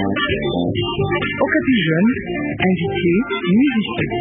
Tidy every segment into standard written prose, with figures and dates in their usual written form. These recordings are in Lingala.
Okapi Jeune, invité, musicien.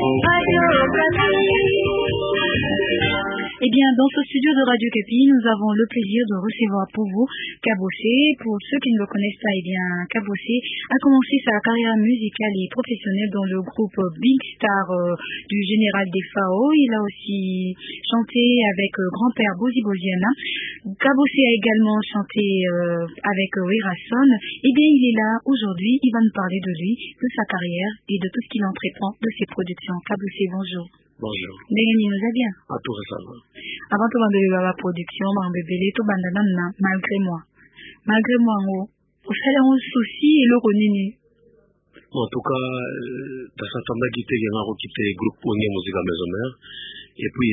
Eh bien, dans ce studio de Radio Okapi, nous avons le plaisir de recevoir pour vous Kabossé. Pour ceux qui ne le connaissent pas, eh bien, Kabossé a commencé sa carrière musicale et professionnelle dans le groupe Big Star du général Defao. Il a aussi chanté avec grand-père Bozi Boziana. Kabossé a également chanté avec Werason. Eh bien, il est là aujourd'hui. Il va nous parler de lui, de sa carrière et de tout ce qu'il entreprend de ses productions. Kabossé, bonjour. Bonjour. Ndenge nous a bien. À tout ça va. Avant tout de la production, bébé tout bandana malgré moi. Malgré moi, au fait un souci et le renini. En tout cas, dans sa tanda qui était quitté le groupe Onye Musique Maison Mère et puis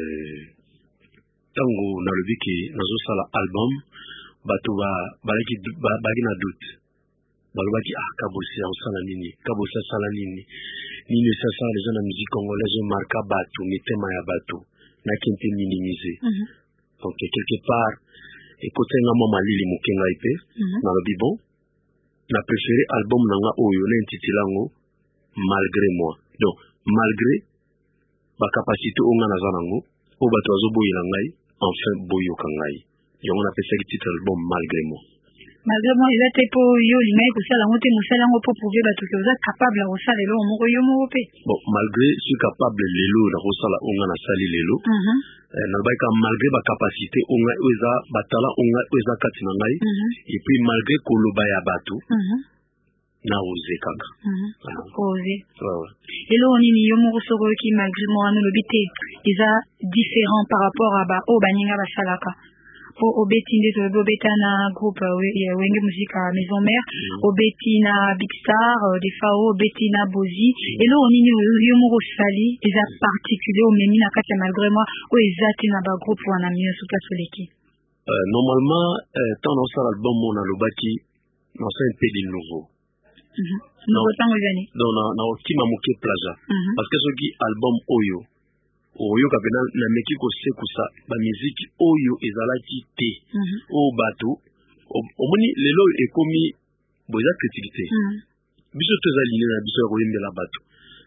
tango na le biki nazo sala album batu balaki na doute. Balobaki Kabossé en sala nini, Kabossé sala nini. Nini sasa les gens de la musique congolaise marquent Batou, mitema ya Batou, n'a qu'un peu minimisé. Donc quelque part, écoutez nga mama lili mukenga ipe, na lobi bon, na préféré album nanga oyo na intitulango malgré moi. Donc malgré ba capacité onga na zanango, o bato azoboyela ngai, enfin boyoka ngai. Yango na pesa titre album malgré moi. Malgré moi, il a été pour yo, l'image pour ça, la montée, nous allons pour prouver que vous êtes capable de faire les lots, bon, malgré je suis capable de l'élo, la rosala, on a sali l'élo. Malgré ma capacité, on a eza, batala, on a eza katinangai, et puis malgré kolobaya batu, na osé kaka. Osé. Et là, on y a mon ressort qui, malgré moi, nous l'obité, ils a différent par rapport à ba, oh, baninga basalaka. Au Betine de Bobetana groupe Wenge Musique à Maison Mère, au Betina Big Star, des FAO, Betina Bozi, et là on y a eu Sali, ils a particulier au Mémina Katia malgré moi, où ils a tina ba groupe ou en a mis sous place sur l'équipe. Normalement, tant dans cet album on a le bâti, dans un peu de nouveau. Nouveau temps aux années. Dans qui m'a moqué plaza. Parce que ce qui album Oyo. Oyo kabena na meki ko sekusa ba musique oyo ezalaki te o bato omoni lelo ekomi boza criticité biso tozali na biso ko yembela bato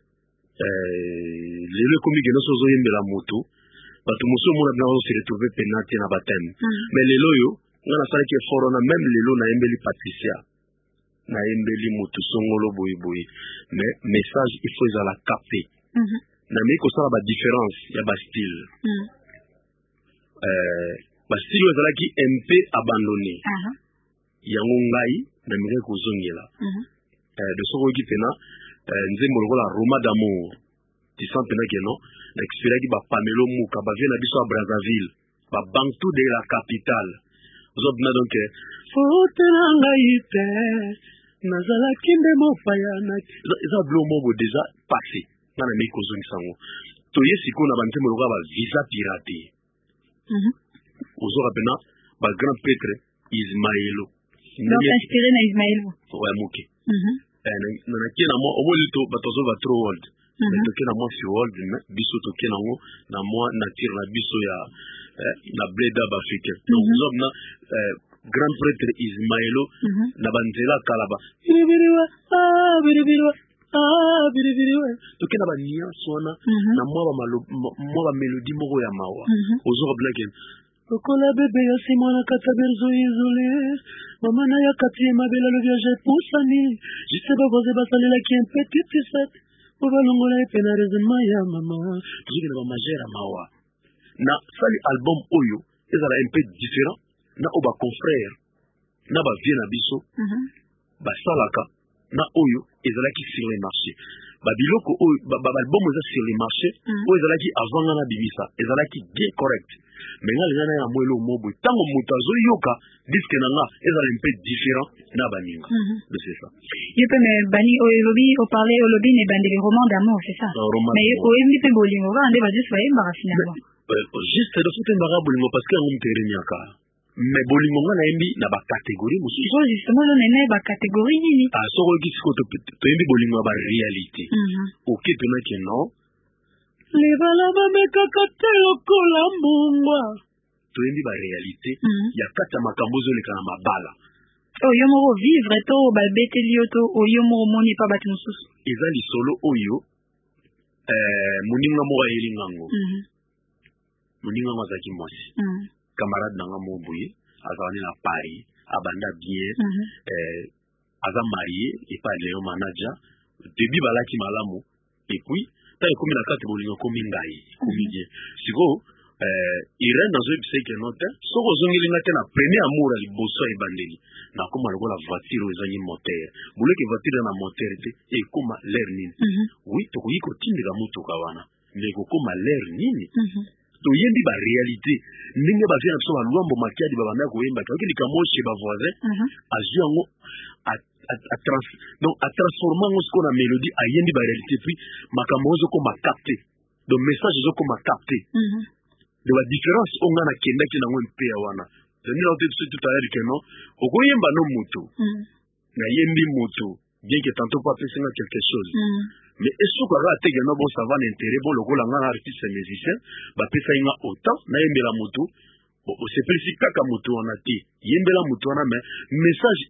lelo ekomi geno sozo yembela moto bato moso mona blanc se retrouver penalty na batem mais lelo yo ngana sala ke forona même lelo na yembeli Patricia na yembeli moto songolo boy mais message il faut ezala capté na meko sala ba différence ya ba style ba style ezalaki MP abandonné yango ngai na mire ko zongela de soko ki pena nzembo lokola Roma d'amour ti sent pena que non na expérience ba Pamelo Muka ba vient na biso à Brazzaville ba bantu de la capitale zobna donc fotela ngai te nazala kinde mopaya na za blomo bo déjà passé na meko zoni sango to yesiko na banzembo lokola ba visa pirate ozora pena ba grand prêtre Ismaëlo donc inspiré na Ismaëlo ouais moké na kena mo omoli to batozo ba trop world to kena mo fi world biso to kena ngo na mo nature na biso ya na bleda ba africain donc zobna grand prêtre Ismaëlo na banzela kalaba biribiriwa tokena ba nuance wana na mwa ba mélodie moko ya mawa ozora blague lokola bebe ya simona kata berzo isolé mama na ya kati ya mabela le viage poussani juste baboze basalelaki un petit tisette po balongola epena raisonnement ya mama tozokena ba majere mawa na sali album oyo ezala un peu différent na o ba confrère na ba vie na biso basalaka na oyo ezalaki sur les marchés babiloko oyo album eza sur les marchés oyo ezalaki avant na bimisa ezalaki bien correct mais nga lenga na ya mwelo mobo tango moto azoyoka disque na nga ezala un peu différent na baninga c'est ça yepe me bani oyo lobi o parler o lobi ne bande les romans d'amour c'est ça mais o yembi pe bolingo ba ande ba juste ba yemba finalement juste de foutre mbara bolingo parce que ngom teremiaka mais bolingo nga na yembi na ba catégorie mosusu so justement le nene ba catégorie nini soko kisiko to yembi bolingo ba réalité OK tona ke non les balaba mekaka te lokola mbungwa to yembi ba réalité ya kata makambo zo leka na mabala yo moko vivre to babeteli yo to oyo moko moni pa bato mosusu eza lisolo oyo moninga moko ayeli ngango moninga ngo azalaki mwasi camarade nanga moko boye azalani na Paris abanda bien aza marié epa leo manager début balaki malamu et puis ta ekomi na kati bolingo komi ngai komi bien siko Irène dans une psyché note soko zongelinga te na premier amour à liboso ebandeli na koma lokola voiture ezangi moteur boleke voiture na moteur te ekoma l'air nini oui tokoyi kotindela motuka wana mais kokoma l'air nini toyendi ba réalité ndenge ba vient so ba lwambo makiadi ba banda koyemba toki likamoshe ba voisin azwi yango donc a transformer ngo ce qu'on a mélodie ayendi ba réalité puis makambo zo ko capté donc message zo ko capté de la différence on a kenda ki nango mpe ya wana dani la tout à l'heure que non okoyemba no mutu na yembi mutu bien que tantôt pas penser quelque chose mais est-ce que la tege no bon ça va l'intérêt bon lokola nga artiste musicien ba pesa inga autant na yembela mutu bon c'est précis kaka mutu wana ti yembela mutu wana mais message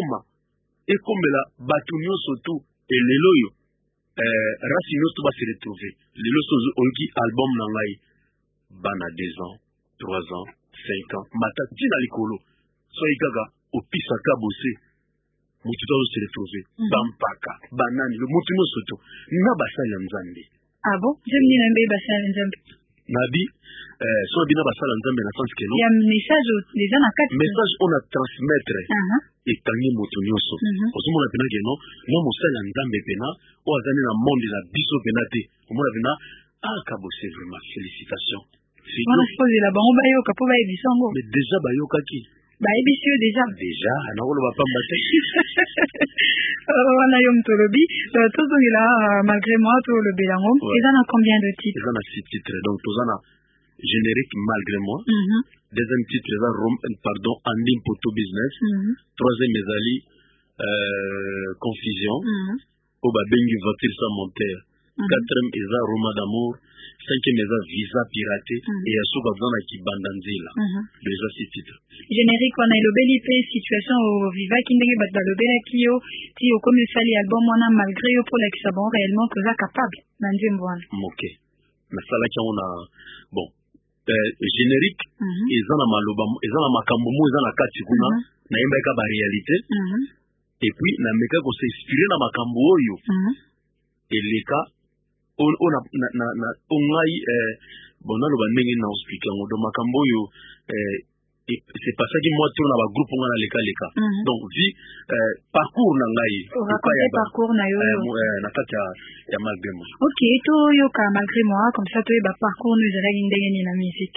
ekomela batu nyonso tu et lelo yo rasi nyonso ba se retrouver lelo so oki album na ngai bana 2 ans 3 ans 5 ans mata tina likolo so ikaga opisa ka bossé mutu to se retrouver bampaka banani le mutu no soto na basala nzambe ah bon j'aime ni nambe basala nzambe nabi so bina basala nzambe na sens que non il y a un message déjà na kati message on a transmettre et tangi mutu nyoso osomona pena que non mosala nzambe pena o azani na monde la biso pena te omona pena kabosé vraiment félicitations. On a posé la banque bayoka po baye bisango. Mais déjà bayoka ki? Baye bisio déjà. Déjà, na ko lo ba pamba te. On a yom tolobi, tout là malgré moi tout le belango. Ils en a combien de titres? Ils en a 6 titres. Donc tous en a générique malgré moi. Deuxième titre pardon, Andim Poto Business. Troisième ezali Confusion. Oba bengi voiture sans moteur. Quatrième eza Roma d'amour. Cinquième eza Visa piraté et ya soba zana ki bandanzila. Déjà 6 titres. Générique on a le beli pe situation au viva ki ndenge bat ba lobela kiyo ti o comme sali album wana malgré yo pour l'exabon réellement que za capable na nzembo wana. OK. Na sala ki on a bon générique eza na maloba eza na makambo mo eza na kati kuna na yemba ka ba réalité. Et puis na meka ko s'inspirer na makambo oyo. Et les cas on a ongai bon na loba ndenge na expliquer ngo do makambo yo c'est pas ça que moi tout na ba groupe ngana leka donc vi parcours na ngai parcours na yo na kati ya malgré moi. OK to yo ka malgré moi comme ça to ba parcours nous zala ndenge ni na musique.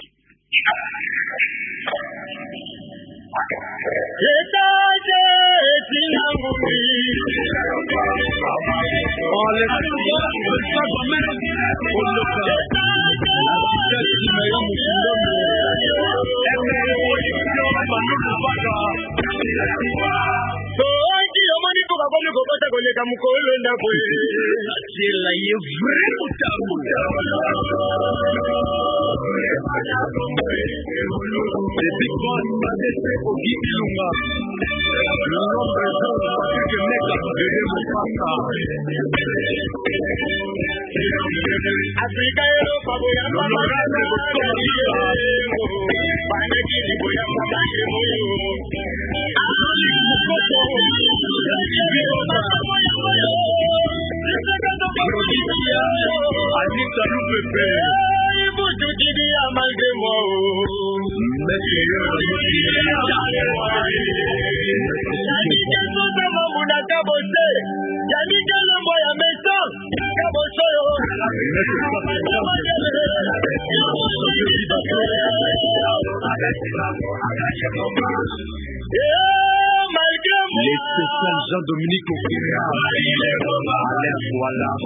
Les spécial Jean-Dominique Okéa. Voilà.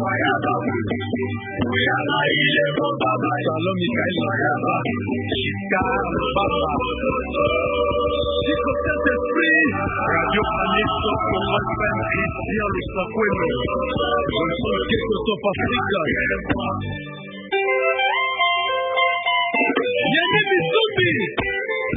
Salon Michael Mayaba. Chicar Baba. Radio Anesso pour la peine Christian le Sakweno. Je suis quelque chose Africa. Yannick Missouti.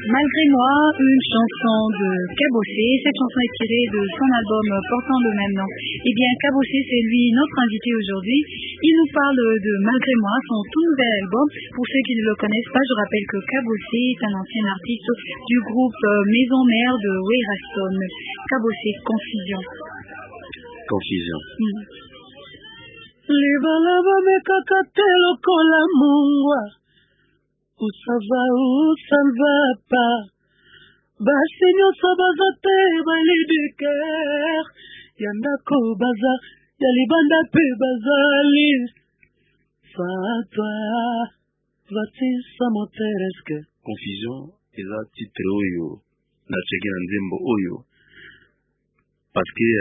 Malgré moi, une chanson de Cabossé. Cette chanson est tirée de son album portant le même nom. Eh bien, Cabossé, c'est lui notre invité aujourd'hui. Il nous parle de Malgré moi, son tout nouvel album. Pour ceux qui ne le connaissent pas, je rappelle que Cabossé est un ancien artiste du groupe Maison Mère de Weiraston. Cabossé, Confusion. Confusion. Libala bamekaka te lokola mungwa usava usalva pa basi nyonso baza te balidiker ya ndako baza ya libanda mpe bazali fatwa vatisa motereske. Confusion eza titre oyo nacheki na nzembo oyo parce que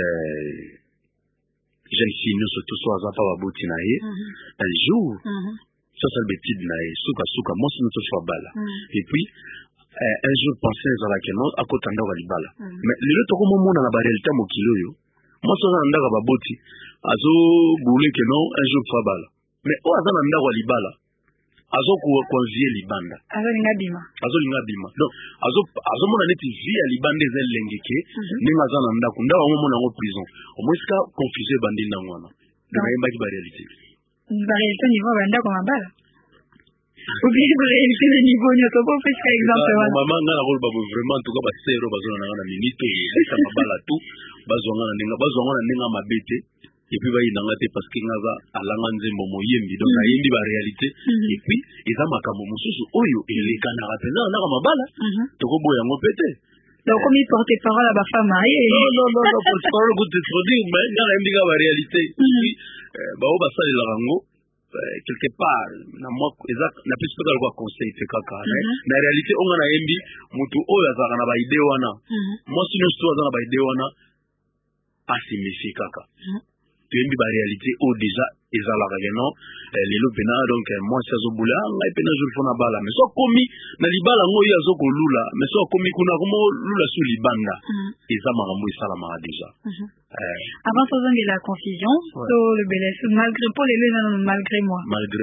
jeune fille nyonso to so aza pa baboti na ye un jour ça c'est le betide na ye suka mwasi nyonso so abala et puis un jour pensé ezalaki no akota ndako ya libala mais lelo tokomomona na barealité mokili oyo mwasi aza na ndako ya baboti azobuleke no un jour fo abala mais oyo aza na ndako ya libala azokonvie libanda azolinga bima donc azomona neti vie ya libanda eza elengeke ndenge aza na ndako amomona yango prison omwesika confusion ebandi ndango wana nayembaki barealité niveau bandako mabala obie barealité na niveau nyonso po opesika exemple wana mama nga nakoloba bo vraiment en tout cas basero bazona nanga na minute esa mabala tu bazwanga na ndenge mabe te et puis bayinanga te parce que ngaza alanga nzembo moyembi donc ayembi ba réalité et puis eza makambo mosusu oyo elekanaka mpenza na mabala tokoboya yango pete donc comme il porte parole à ba femme mariée non porte parole pour te dire mais nga ayembi ka ba réalité bao basalela yango quelque part na moi eza na plus peut quoi conseil te kaka na réalité onga na yembi mutu oyo azaka na ba idée wana moi sinon sto azaka na ba idée wana asimifie kaka tuyembi ba réalité o déjà ezalaka keno lelo pena donc moi ça zo bula ngai pena jour fona bala mais so komi na libala ngo ya zo kolula mais so komi kuna komo lula sur libanda eza makambo esalama déjà avant ça on la confusion sur le belès malgré Paul et malgré moi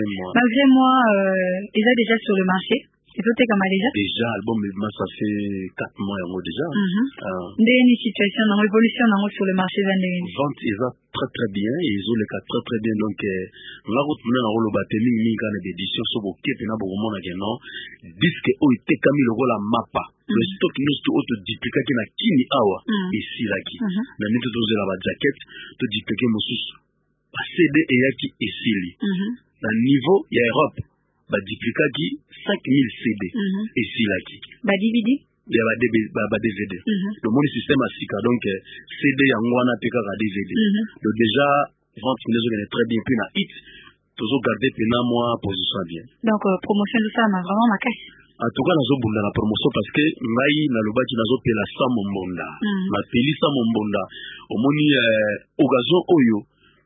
ils a déjà sur le marché. C'est tout comme déjà album ça fait 4 mois déjà une situation en révolution sur le marché vente ils a très bien et ils ont les cas très bien donc la route na rolo batemi minga na d'édition so boké pena bokomona keno disque o itekami lokola mapa le stock nous to auto dupliquer na kini awa ici laki na nito tozela ba jacket to dupliquer mosusu ba CD et yaki isili na niveau ya Europe ba duplicaki 5000 CD et silaki ba DVD ya ba DVD le monde système asika donc CD yango wana peka ka DVD donc déjà vente finesse est très bien puis na hit toujours garder pena moi position bien donc promotion de ça m'a vraiment ma caisse en tout cas nazo bunda la promotion parce que ngai na lobaki nazo pela sa mombonda na pelisa mombonda omoni occasion oyo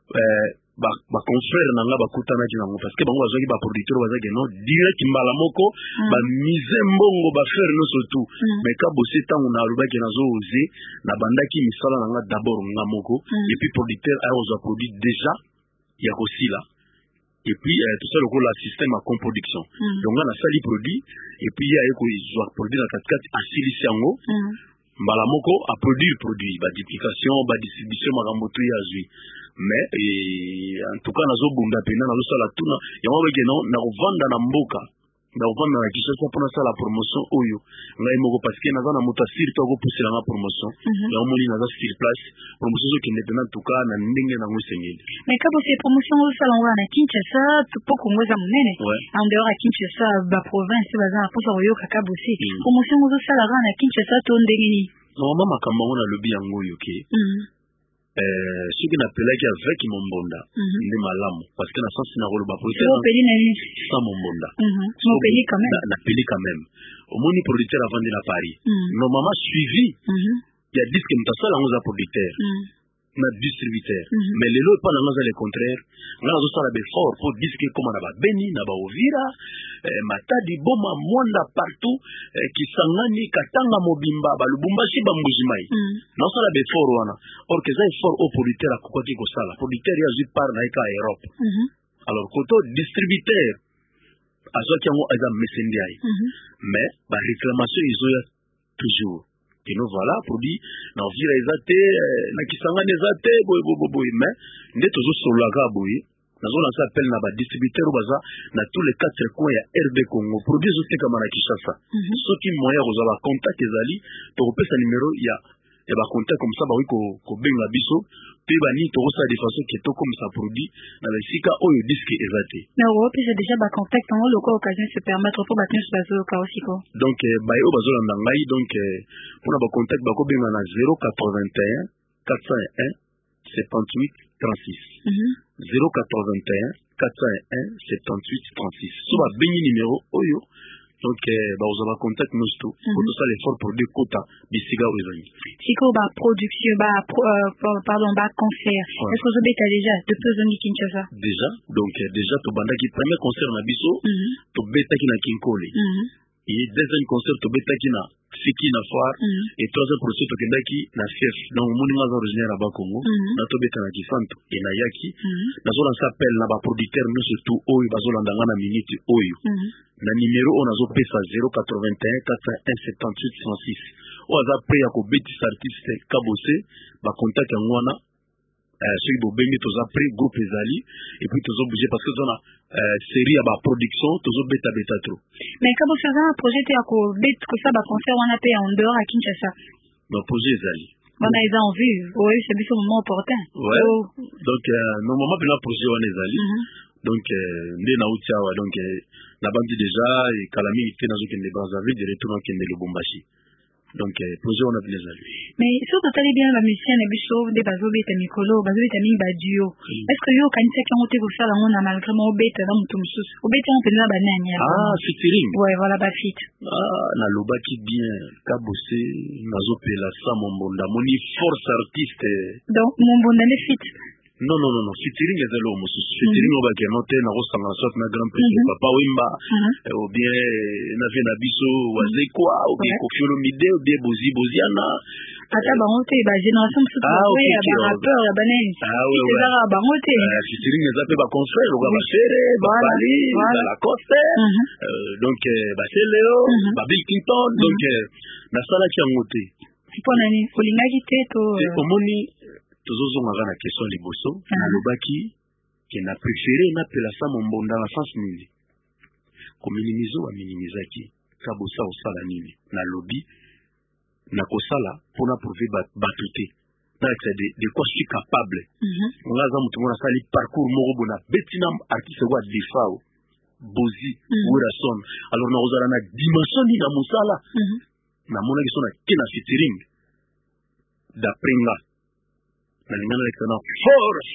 ba confrère nanga bakutana kinango parce que bango bazaki ba producteur bazaki no direct mbala moko ba mise mbongo ba faire no surtout mais ka bosé tango na lobaki nazo oser na bandaki misala nanga d'abord nga moko et puis producteur a oza produit déjà ya kosila et puis tout ça le système à comproduction donc on a sali produit et puis ya eko izwa produit na 4 asilisi yango mbala moko a produit ba duplication ba distribution makambo to ya zui mais en tout cas nazo bunda pena nazo sala tuna yango beke no na kovanda na mboka na kovanda na kisasa pona sala promotion oyo ngai moko parce que naza na moto asir to ko pousser la promotion yango moni naza sur place promotion zo kende pena en tout cas na ndenge na ngosengeli mais kabo c'est promotion au salon na Kinshasa po kongo za munene en dehors à Kinshasa ba province baza po so yo kakabo c'est promotion au sala na Kinshasa to ndenge ni normalement makambo na lobby yango yo ke ce qui n'appelait avec mon bonda ni malamu parce que na sens na rolo ba police ça mon bonda mon pays quand même na pays quand même au moni producteur avant de la Paris normalement suivi il y a disque mtasala ngo za producteur na distributeur mais lelo pas na ngaza le contraire nga zo sala be fort pour disque comme na ba Beni na ba Ovira Matadi Boma Mwanda partout qui sangani Katanga Mobimba ba Lubumbashi ba Mbujimai na sala be fort wana or que ça est fort au producteur akoko ki ko sala producteur ya zu par na ka Europe alors koto distributeur azwaki yango eza mesende ai mais ba réclamation izoya toujours que nous voilà produit na vira eza te na kisangani eza te boy mais nde tozo solaka boy nazo lancer appel na ba distributeur baza na tous les 4 coins ya RD Congo produit zo teka mana Kinshasa soki moya ko za ba contact ezali to ko pesa numéro ya ba contact comme ça ba wi ko benga biso pe ba ni to ko sa de façon que to comme ça produit na ba sika oyo disque ezate na Europe j'ai déjà ba contact en loko occasion se permettre pour battre sur bazo ka aussi ko donc ba yo bazo landa ngai donc pour na ba contact ba ko benga na 081 401 78 36 081 401 78 36 so ba bengi numéro oyo donc vous avez contact nous tout pour tout ça l'effort pour deux quotas bisiga orizoni siko ba production pardon concert est-ce que vous avez déjà de pesoni Kinshasa déjà donc déjà to bandaki premier concert na biso to betaki na Kinkole et deuxième concert to betaki na Fiki na Foire et troisième concert to kendaki na Fief donc monument originaire à Bakongo na to beta na Kisanto et na Yaki na zo lancer appel na ba producteur nous surtout oyo bazo landanga na minute oyo na numéro on azo pesa 081 401 78 106 o aza prêt ya ko betisa artiste Kabose ba contact ngwana celui bo bengi toza prêt groupe ezali et puis tozo bouger parce que zona série ya ba production tozo beta trop mais Kabose za projet ya ko bet ko ça ba concert wana pe en dehors à Kinshasa le projet ezali on a les en vue oui c'est bien au moment opportun donc normalement le projet wana ezali donc nde na utiawa donc la bande déjà et kalami était dans une des Brazzaville de retour dans le Lubumbashi donc projet on a bien ezali mais si vous allez bien la musicien et biso de bazo beta mikolo bazo beta mi ba duo est-ce que yo kanisa ki ngote ko sala ngona malgré mo beta na mutu mususu o beta on penza banani featuring ouais voilà ba fit na lobaki bien Kabose nazo pela sa mombonda moni force artiste donc mombonda ne fit non featuring ezalo mususu featuring oba ke note na ko sanga soit na grand prix papa wimba ou bien na vie na biso waze quoi ou bien kofiolo mide ou bien boziana ata bangote ba génération mususu ba rappeur ya banen c'est ça bangote featuring ezape ba confrère ou ba chere ba bali ba la coste donc ba Leo ba Bill Clinton donc na sala ki ngote pona ni kolingaki te to omoni tozozonga na question liboso na lobaki ke na préféré na pela sa mombonda na sens nini ko minimiser wa minimizaki Kabosa osala nini na lobby na kosala pona prouver batuté na de quoi je suis capable on a za mutu mona sali parcours moko bona betina artiste wa defao bozi Wilson alors na ozala na dimension ni na musala na mona ki sona kina featuring d'après nga na lingana lekana force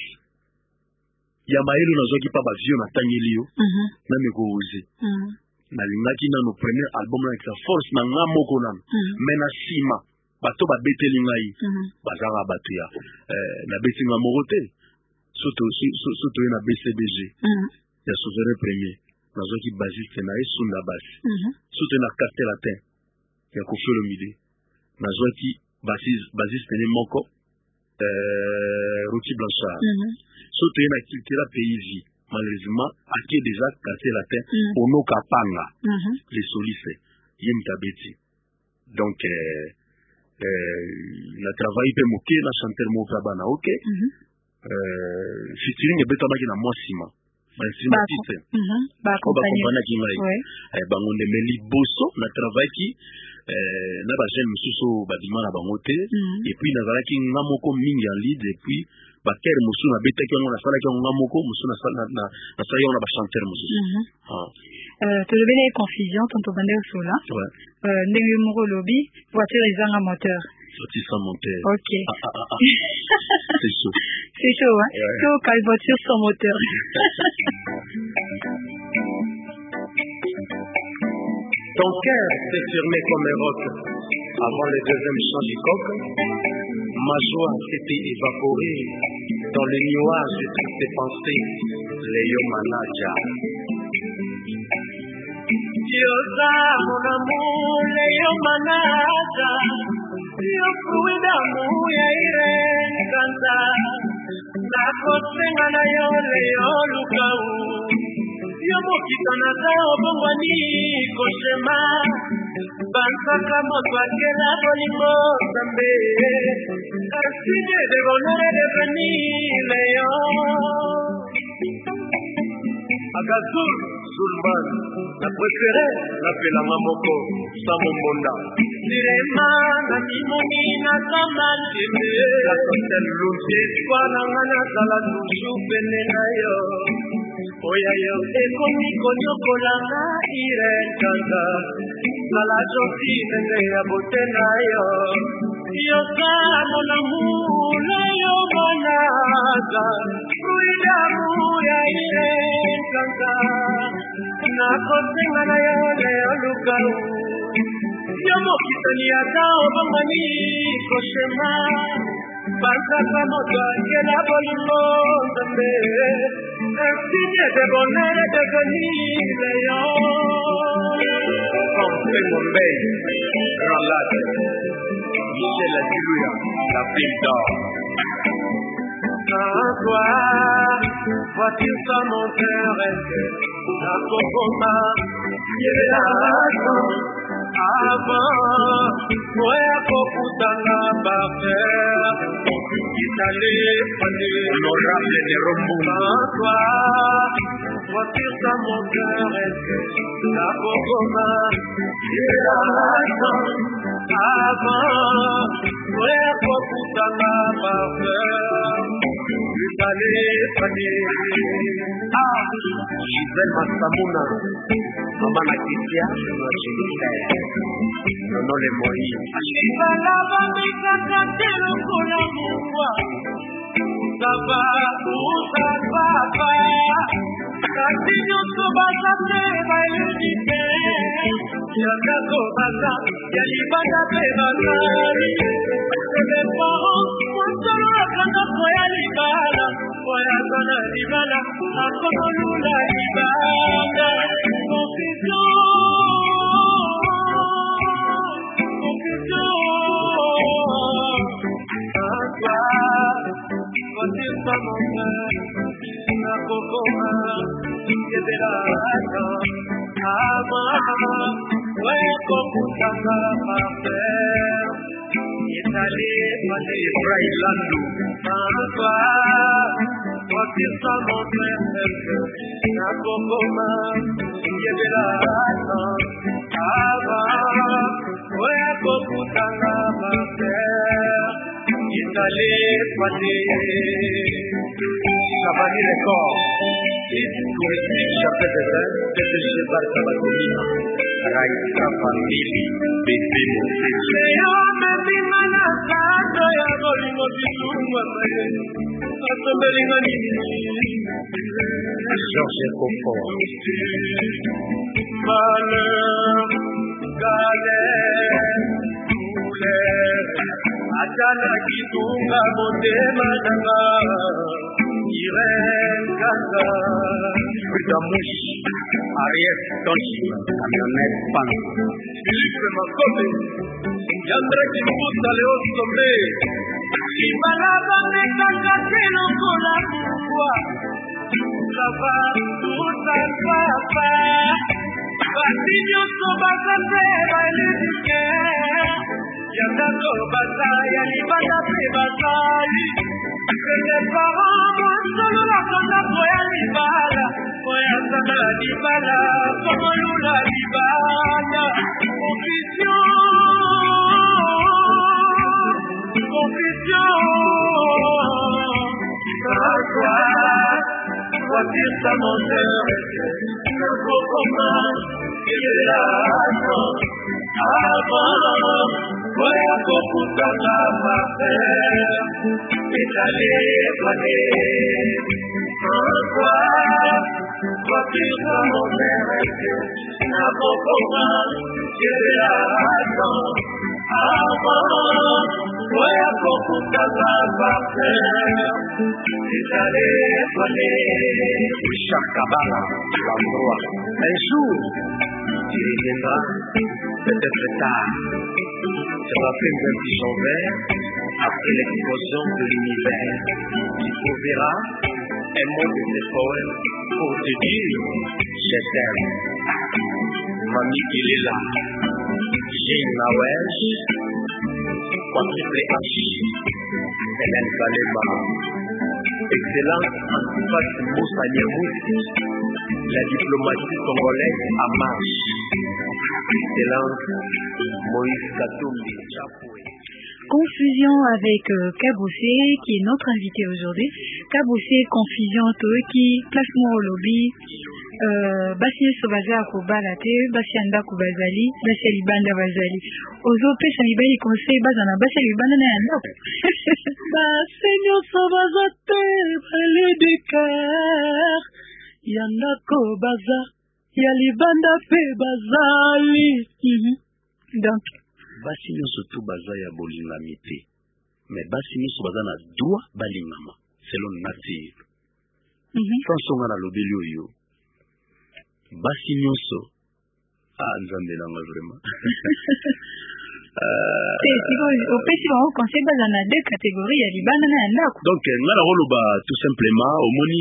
ya maelo nazoki pa ba vieux na tangeli yo na mekouzi na lingaki na no premier album na sa force na ngamoko na mais na sima bato ba beteli ngai bazanga bato ya na betinga morote surtout na BCBG ya souverain premier nazoki basiste na esunda basi surtout na carte latin ya kofelo midi nazoki basiste ne moko Roti Blanchard surtout na culture pays malheureusement aki déjà quartier latin ono kapanga les solistes yem tabeti donc na travail pe moké na chanteur mo pa bana OK featuring e beta baki na mwasima ma titre ba compagnie ki ngai bangonde meli boso na travail ki na ba jeune mususu ba dimana bango te et puis na zalaki ngamoko mingi en lead et puis ba kere mususu na beta ki na sala ki ngamoko mususu na sala na sala yo na ba chanteur mususu to le bene confusion tanto bande sola ndenge moko lobby voiture ezanga moteur sorti sans moteur OK c'est chaud hein que quelle voiture sans moteur Ton cœur s'est fermé comme un roc avant le deuxième chant du coq. Ma joie s'était évaporée dans le nuage de toutes tes pensées. Léo Manaja. Yosa mon amour, Léo Manaja. Yo fruit d'amour, yaire kanta. Na kosenga na yo Léo Lukau. Yo mokisanaka obongwani koshema bansaka moto akela bolingo Nzambe signe de bonheur devenir Léon Agazul Zulman na préféré napelanga moko Samombonda Direma na kimoni na kamandime la kotel lunje kwana ngana sala tushu pene na yo Oya yo ekomi konyokolanga irenkanga Nala josi nenge ya bote na yo Yoka mona mula yo managa Ruidamu ya irenkanga Nakosenga na yo leo lukau Yomo kitani ata obangani koshema Bansaka moto akela bolingo Nzambe signe de bonheur devenir Léon François Mombey Ralade Michel Adilouya la ville d'or Un soir voiture sans mon cœur La Kokoma avant ouais kokutanga parfaire Itali fallait l'honorable de Romboula toi voiture dans mon cœur la Kokoma avant ouais kokutanga parfaire Itali fallait Gisèle Massamuna Maman Nakitia Nono le moi Balaba mikaka telo kola mwa Saba usa papa Katinyo sobasa teba eludike Yakako basa Yalibada peba nari Sebe parents Monsolo akana koya libala Koya zana libala Akono lula libala Cavani Record, touristique Chapelle de Vin, PDG Bar Tabatomina, Raïsa Family, bébé Mosé. Georges Confort. Malheur, galère, douleur, Atana kitunga motema nanga Irenkanga Bridamouche Ariel Tonchi Camionette Pan Philippe Makobe Yandre Kimbuta Leo Sombe Ibalaba Mekaka Telo Kola Mukwa Lava Tuta Papa Batinyo Sobaka Teba Elidike Yandako Basaya Libada Pebasai Les parents Monsolo la Kanda Koya Libala Koya Sana Libala Komo Lula Libala Confusion Voici sa monteur Le Kokoma Avant Voy a Kokutanga Parfaire Étalé Pourquoi Voici sa monteur Le Kokoma Avant Voy a Kokutanga Parfaire Étalé Richard Kabala l'endroit un jour il reviendra peut-être tard ça va faire un pigeon vert après l'explosion de l'univers tu trouveras un mot de tes poèmes pour te dire je t'aime. Mami Ilela, Jean Nawesh, Quadruple H, Hélène Kalema, Excellence Antipas Moussa Niamouti, la diplomatie congolaise à marche. Excellence Moïse Katumbi Chapoué. Confusion avec Kabossé, qui est notre invité aujourd'hui. Kabossé, confusion, qui placement au lobby. Basi Sobaza Kobalate, Basi Anda Kubazali, Basi Libanda Bazali. Ozo pesa libali conseil bazana Basi Libanda na Anda. Basi Sobaza te bali de cœur. Yanda Kobaza, ya Libanda pe bazali. Donc basi nyonso tu baza ya bolingami te, mais basi nyonso baza na droit balingama selon nature. Fansonga na lobeli oyo basi nyonso nzambe nanga vraiment opesi bango conseil baza na deux catégories ya libanda na ya ndako. Donc nga na koloba tout simplement omoni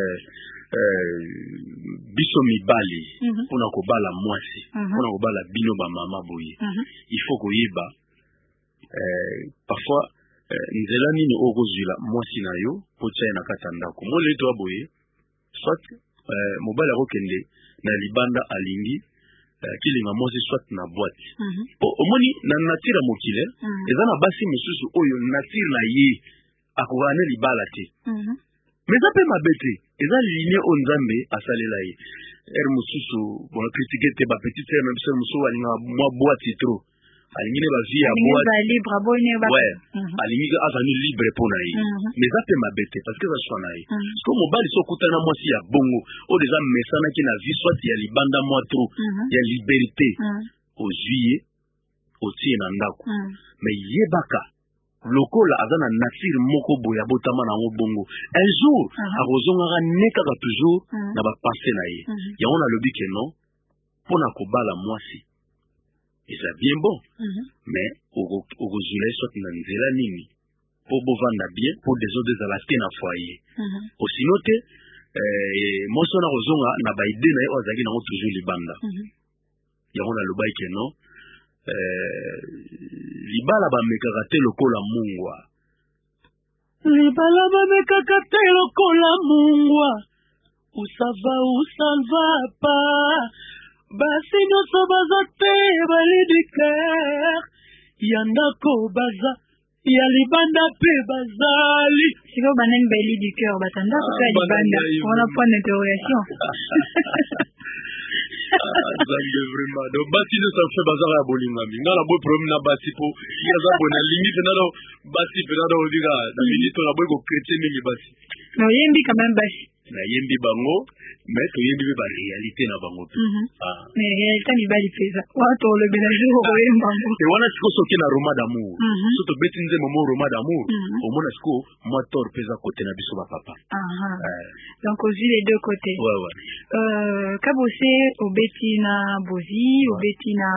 biso mibali mpona kobala mwasi mpona kobala bino bamama boye il faut koyeba parfois nzela nini oyo kozwila mwasi na yo mpo tia ye na kati ya ndako moleli to boye soit mobali akokende na libanda alingi kilinga mwasi soit na boîte omoni na nature ya mokili eza na basi mosusu oyo nature na ye akokana libala te mais eza mpe mabe te eza linie oyo nzambe asalela ye ere mosusu bona kritike te bapetite sere mpe mosusu alinga mwa boîte trop alingi ne bavie ya alingi azali libre mpo na ye mais eza mpe mabe te parce que eza choix na ye parceque mobali so okutana mwasi ya bongo oyo deja mesanaki na vie soit ya libanda mwa trop ya liberté ozwi ye otie na ndako mais yebaka lokola aza na nature moko boya botama nango bongo un jour akozongaka ne kaka toujours na bapense na ye yango nalobi ke non mpona kobala mwasi eza bien bon mais okozwila ye soit na nzela nini mpo bovanda bien mpo des autres ezala te na foyer osino te mwasi wana kozonga na baide na ye oyo azalaki nango toujours libanda yango nalobaki ke non libala bamekaka te lokola mungwa libala bamekaka te lokola mungwa usava usalva pa basi nyonso baza te bali du cœur ya ndako baza ya libanda pe bazali siko banani bali du cœur batandako pe ya libanda wana point d'interrogation Zambe vraiment donc basi ne ça fait bazar ya bolingami ngala boy problème na basi po yaza bona limite na basi pe na odira na minute na boy ko chrétien mingi basi no yembi quand même basi na yembi bango mais to yembi ba réalité na bango mais réalité ni bali pesa wato le belage ko yembango et wana siko soki na Roma d'amour so to betinze momo Roma d'amour au mona siko moi tor pesa côté na biso ba papa donc aux les deux côtés Kabossé au Betina Bozi au Betina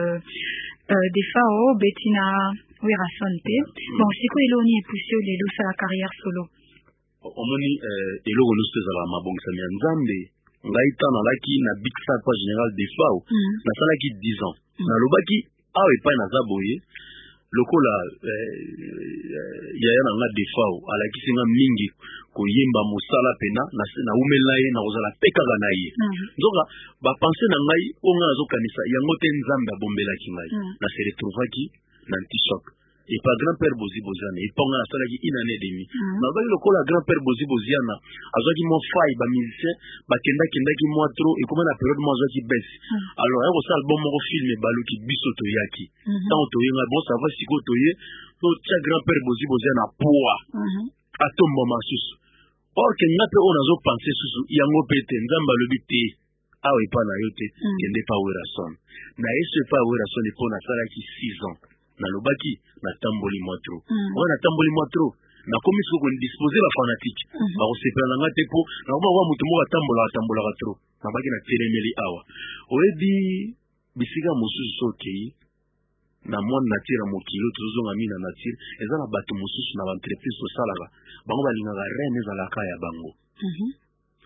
Defao Betina Werasonte bon siko eloni epoussé les loups à la carrière solo omoni eloko nyonso ezala mabongisami ya nzambe ngai tana nalaki na big star kwa général Defao nasalaki 10 ans nalobaki awa epai naza boye lokola yaya na nga Defao alakisi nga mingi koyemba mosala pena na umela ye na kozala pe kaka na ye nzoka bapense na ngai oyo ngai nazokanisa yango te nzambe abombelaki ngai na se retrouvaki na ntisoc et pas grand-père Bozi Boziana et pas on a salaki une année et demie mais avec le col grand-père Bozi Boziana azaki mon faille ba musicien ba kenda ki moi trop et comment la période moi azaki baisse alors un ça album mon film baluki biso to yaki tant to yenga bon ça va siko to ye to tia grand-père Bozi Boziana poa atomba masusu or que ngape on azo penser susu yango pete nzamba lobi te awa epa na yo te kende pa werason na ese pa werason epo na salaki 6 ans nalobaki natamboli mwa tro oyo natamboli mwa tro nakomi siko kondisposer ba fanatique bakosepela na nga te mpo nakomawa moto moko atambolaka tro nabaki na telemeli awa oyebi bisika mosusu so okei na mwa nature ya mokili tozozonga mingi na nature eza na bato mosusu na baentreprise tosalaka bango balingaka rene ezalaka ya bango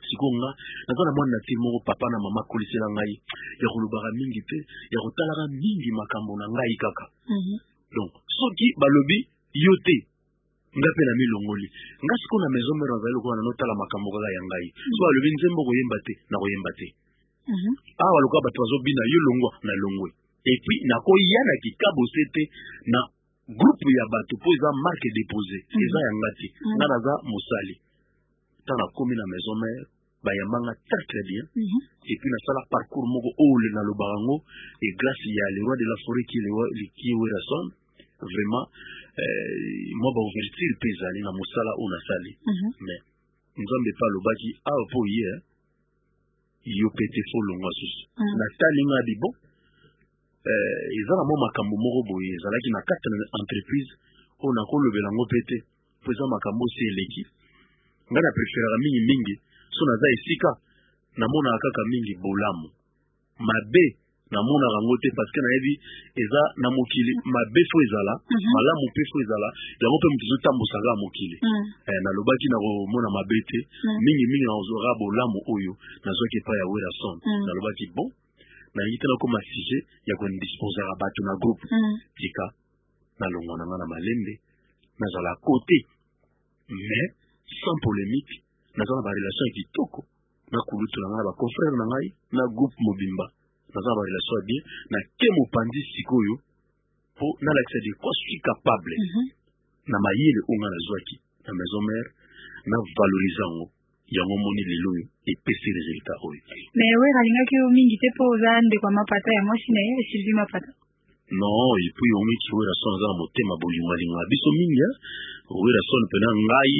sikonga nazana mwana te moko papa na mama kolisela ngai ya kolobaka mingi te ya kotalaka mingi makambo na ngai kaka donc soki balobi yo te nga pe na milongoli nga siko na maison mère azali lokola nanotala makambo kaka ya ngai so balobi nzembo koyemba te na koyemba te awa lokola bato bazobina yo longwa na longwe et puis nakoya na kikabose te na groupe ya bato po eza marque déposée eza yanga te nga naza mosali tant nakomi na maison mère bayambanga très très bien et puis nasala parcours moko oyo nalobaka yango et grâce ya le roi de la forêt qui est Werason vraiment moi baouverture mpe ezali na mosala oyo nasali mais nzambe mpe alobaki awa mpo ye yo pe te fo longwa susu natali nga bi bon eza na mwa makambo moko boye ezalaki na kati na entreprise oyo nakolobela yango mpe te mpo eza makambo osi eleki ngai na preferaka mingi so naza esika namonaka kaka mingi bolamu mabe namonaka yango te parceke nayebi eza na mokili mabe fo ezala malamu mpe fo ezala yango mpe moto ezotambusaka mokili nalobaki na komona mabe te mingi nazwaka bolamu oyo nazwaki epai ya Werason nalobaki bon nayebi te nakoma sujet ya kodisposaka bato na groupe tika nalongwa na nga na malembe nazala kote mais sans polémique naza na barelation ya kitoko na kulutu na ngai na baconfrère na ngai na groupe mobimba naza na barelation ya bien na ke mopandi sikoyo mpo nalakisa de quoi suis capable na mayele oyo nga nazwaki na maison mère na valorize yango moni lelo oyo epesi resultat oyo mais we alingaki yo mingi te mpo oza ndeko ya mapata ya mwasi na ye Sylvie Mapata non epuis omiki Werason aza na motema bolingo alinga biso mingi Werason mpena ngai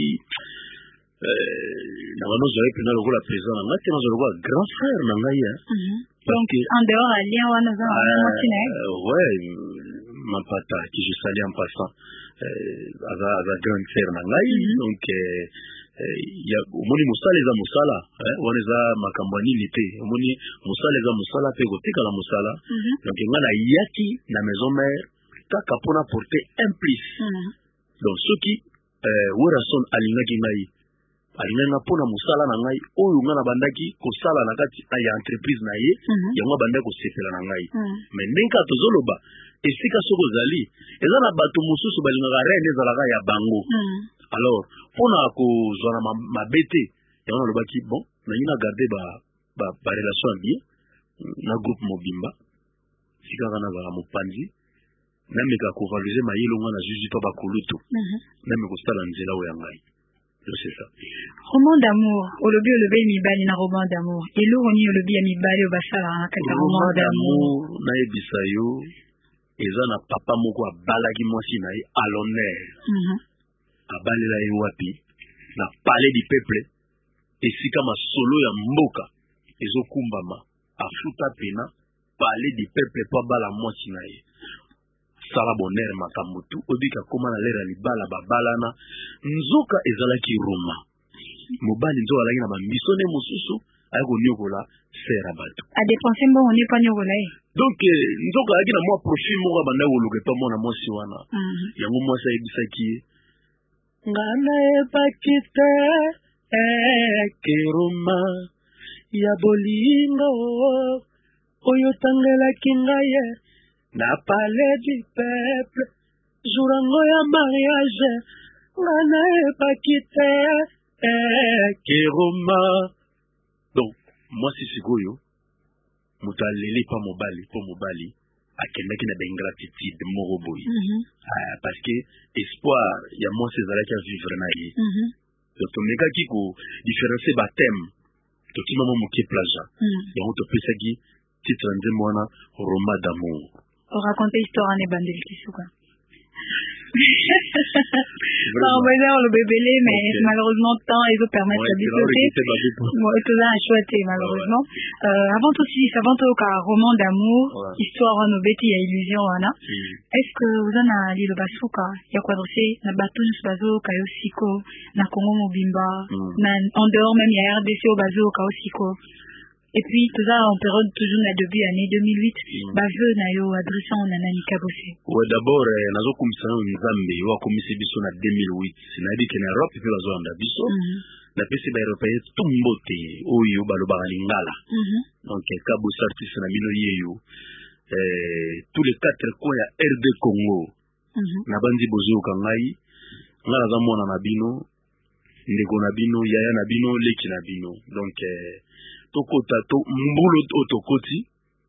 na banozwaki mpena lokola président na ngai te nazwa lokola grand frère na ngai donc en dehors ya lien wana oza na mwasi na ye ouais Mapata qui je salue en passant aza grand frère na ngai donc omoni mosala eza mosala wana eza makambo ya nini te omoni mosala eza mosala mpe kotekala mosala donc nga nayaki na maison mère kaka mpona porter un plus donc soki Werason alingaki ngai alingaki mpona mosala na ngai oyo nga nabandaki kosala na kati ya entreprise na ye yango abandaki kosepela na ngai mais ndenge kaka tozoloba esika soki ozali eza na bato mosusu balingaka reine ezalaka ya bango alors mpona kozwa na mabe te yango nalobaki bon nangi na garde barelation ya bien na groupe mobimba sikaka nazala mopanzi nameka kovalorize mayele nga na juji to bakulutu nameka kosala nzela oyo ya ngai c'est ça roman d'amour olobi mibali na roman d'amour eloko nini olobi ya mibali oyo basalaka na kati ya roman d'amour nayebisa yo eza na papa moko abalaki mwasi na ye à l'honneur abalela ye wapi na palais du peuple esika masolo ya mboka ezokumbama afuta pena palais du peuple po abala mwasi na ye sala bonheur makambo tu obika koma na lera libala babalana nzoka ezalaki roma mobali nzo alaki na bambiso ne mosusu aye koniokola sera bato adepense mbongo ne pa niokola ye donc nzoka alaki na mwa profil moko abandaki koluka epa mwana mwasi wana yango mwasi ayebisaki ye nga nayebaki te keroma ya bolingo oyo tangelaki ngai na palais du peuple jour yango ya mariage nga nayebaki te keroma donc mwasi sikoyo moto aleli pa mobali po mobali akendaki na baingratitude moko boye parce que espoir ya mwasi ezalaki a vivre na ye donc tomekaki kodifferencie bateme tokimama moke plaja yango topesaki titre nzembo wana roman d'amour oraconte histoire ane bandeli kisuka le bébé mais malheureusement temps ils vont permettre de discuter tout ça a chouette malheureusement avant aussi avant tout car roman d'amour histoire en obéti à illusion wana est-ce que vous en avez lu le basuka ya quadrissé na batun bazo kayo siko na Congo mobimba na en dehors même il y a RDC au bazo kayo siko et puis tout ça en période toujours na début année 2008 baveu na yo adressant na nani kabose ouais d'abord nazo komisa nzambe wa komisi biso na 2008 sinabi ke na Europe pe bazo anda biso na pesi ba européen tumbote oyo balobaka lingala. Donc Kabose artiste na bino yeyo tous les 4 coins ya RD Congo na bandi bozoka ngai ngala za mona na bino ndeko na bino yaya na bino leki na bino. Donc tokota to mbulu otokoti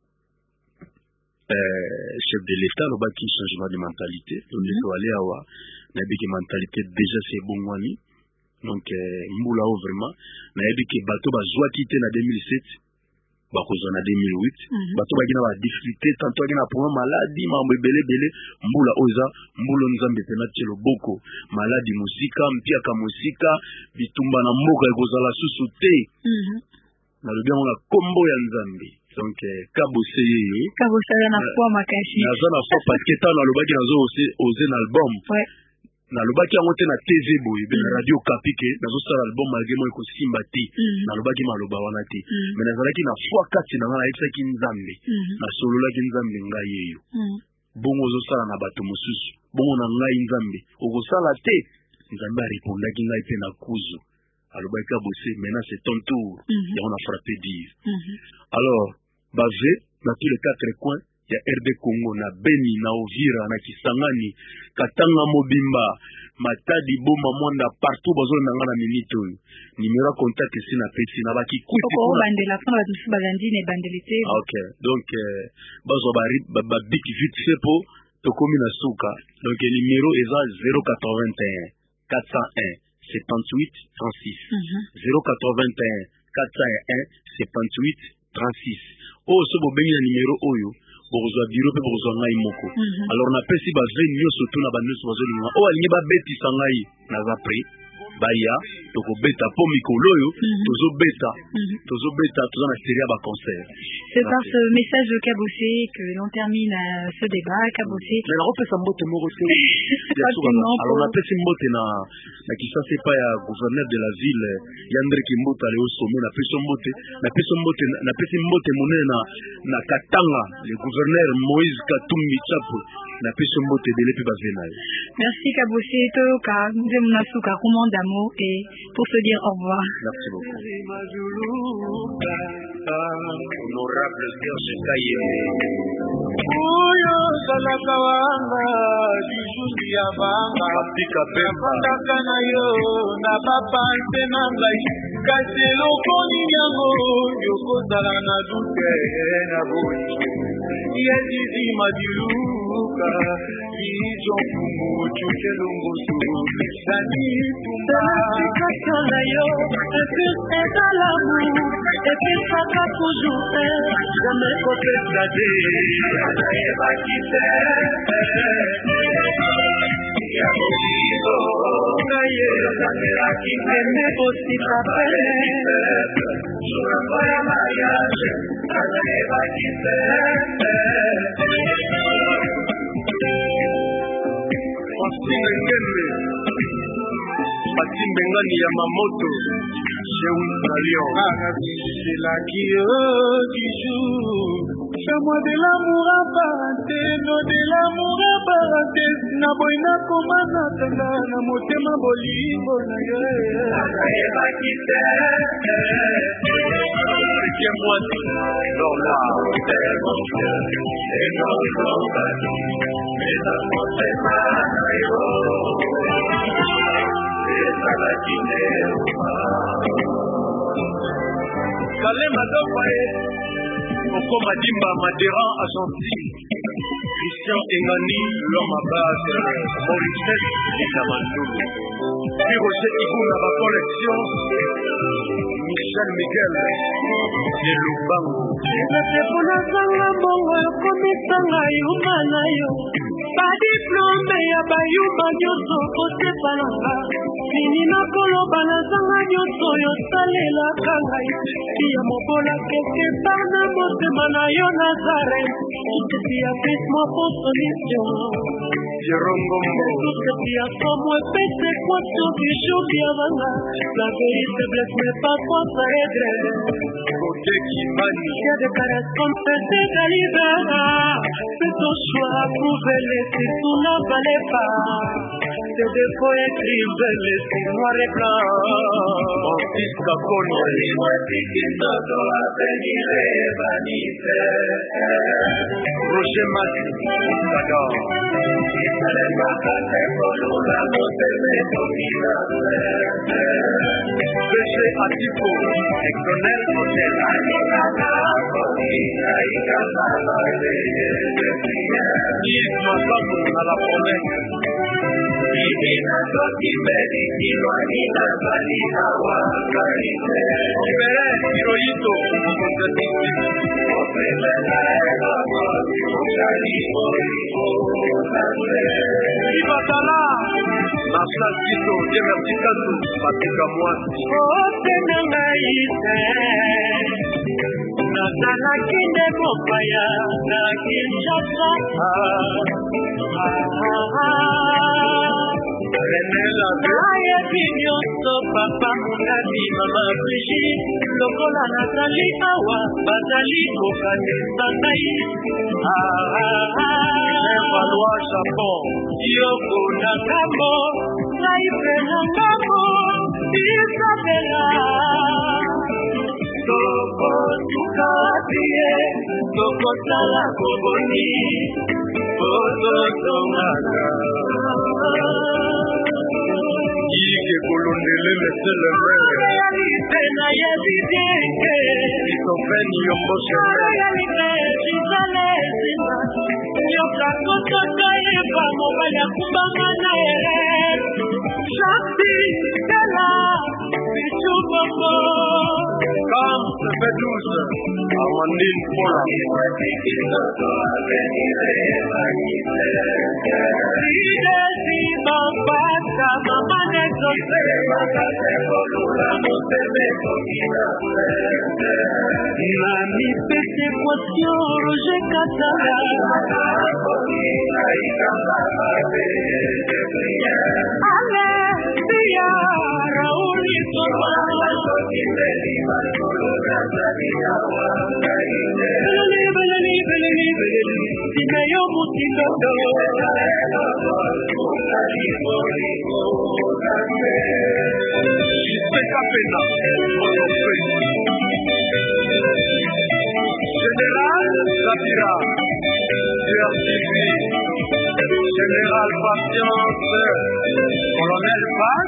chef de l'état lobaki changement de mentalité donc il faut aller awa na biki mentalité déjà c'est bon wani. Donc mbula o vraiment na biki bato bazwaki te na 2007 bakozwa na 2008 bato bagina ba difficulté tantôt bagina problème maladie mambo belebele mbula oza mbulo nzambe pena tshelo boko maladie musika mpiaka musika bitumba na mboka ekozala susu te na lobi na kombo ya nzambe. Donc Kabose na kwa makashi na zona so parce que tant na lobaki na zo osé na album na lobaki yango te na TV boy be na radio Kapike na zo sala album malgré moi ko simba te na lobaki maloba wana te mais na zalaki na foi kati na ngala etsaki nzambe na solola ki nzambe ngai yeyo bongo zo sala na bato mosusu bongo na ngai nzambe okosala te nzambe arépondaki ngai pe na kuzu alobaki Kabose maintenant c'est ton tour et on a frappé dire alors basé dans tous les 4 coins ya RD Congo na Beni na Uvira na Kisangani Katanga Mobimba Matadi Boma Mwanda partout bazona nanga na minute numéro contact ici na pesi na baki kuti ko bandela fana ba balandi ne bandelité. OK donc bazo bari ba big vite fait po to komi na suka donc numéro eza 081 401 78 36 081 401 78 36 oh so bo bengi na numéro oyo bokozwa bureau pe bokozwa ngai moko alors na pesi ba veine nyonso to na banyoso bazolinga o alingi ba betisa ngai na za prix baya tokobeta po mikolo oyo tozobeta toza na série ba concert. C'est par ce message de Kabose que l'on termine ce débat. Kabose mais la repesa mbote moko te alors na pesi mbote na Kisasa pa ya gouverneur de la ville Yandre Kimbuta le sommet na pesi mbote monena na Katanga le gouverneur Moïse Katumbi Chapo na pesi mbote de lepi bazena. Merci Kabose to ka ndemna suka commande d'amour et pour se dire au revoir. Merci beaucoup. Honorable Serge Kayembe oyo salakawanga jujundi ya banga apika pemba ndaka na yo na bapanse na ngai kasi elokoni yango yokozala na dute na boyi yedidi madiluka ijo mfungu chukelungusu sani tumba kasala yo ezalamu epesaka toujours jamais kopesa te nayebakite ya mokibo naye osangelaki pene bosika pene jourako ya mariage nayebakite Faustine Ngembe Fatim Bengani Yamamoto Chewi Salion Selaki du jour Fais-moi de l'amour à parenté Non de l'amour à parenté Na boina komana tanga Na motema bolimbo na ye Naeba kite Septième moite Norma C'est mon cœur Et non compagnie Mais dans mon motema na yo Kalema Dopae Oko Madimba Madera Argentine Christian Engani l'homme à base Maurice Litamandou Puis Roger Igouna ma collection Michel Miguel de Lubango Nakepona sanga mbongo yokomisanga yuma na yo badiplome ya bayuma nyonso kosepalanga fini nakoloba na zanga nyonso yosalelaka ngai tia mobola kekepa na motema na yo nazare tuteti ya pismo po solution tuteti ya somo epese kwaso bisho biavanga la vérité blesse mais pas toi ça aidre J'ai des caresses comme c'était Dalibera. C'est ton choix, prouver-les si tout n'en valait pas. tes défauts écrivent l'esprit noir et blanc. Francis Kakono. Roger Mati, j'adore. Péché Atipo, Exonel Hotel. Yves Makamu à la promesse. Libéré Hirohito, Ibatala, Marshal Kito, Jemerti Katou, Patika Mwasi. Nazalaki nde mopaya na Kinshasa. Nayebi nyonso papa monadi mama Brigitte lokola nazali awa bazali kokanisa ngai. Valois Japon yoko na ngambo ngai mpe na ngambo Isabela. Tokotukabie tokosala koboni ototongana Ike kolondele meseleme Realite na yebidike Isofeni yomboshe Realite chizale zima Nyoka kotota eva mobali ya kumbanga na ere Shakti Kela Bichuboko Comme se fait douce Amandine Pola Idesi Mambata Mamane Jose Nami Pete Poisson Roger Katala Ale Sia Raouli Sola Sinayo Mutinodo Général Sabira Général Patience Colonel Paz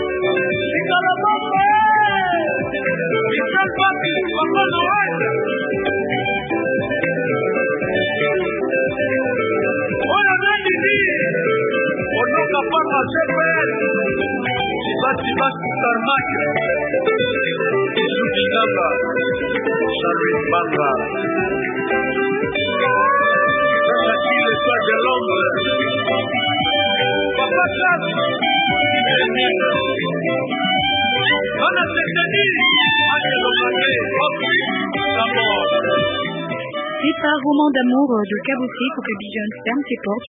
Michel Papi Papa Noël Oya Nandidi Onoka Papa Jepel Chibati Tarmac Isu Gamba Charles Banga Jackie le soir de Londres Papa Chat On a cette C'est un roman d'amour de Cabossé pour que Bijan ferme ses portes.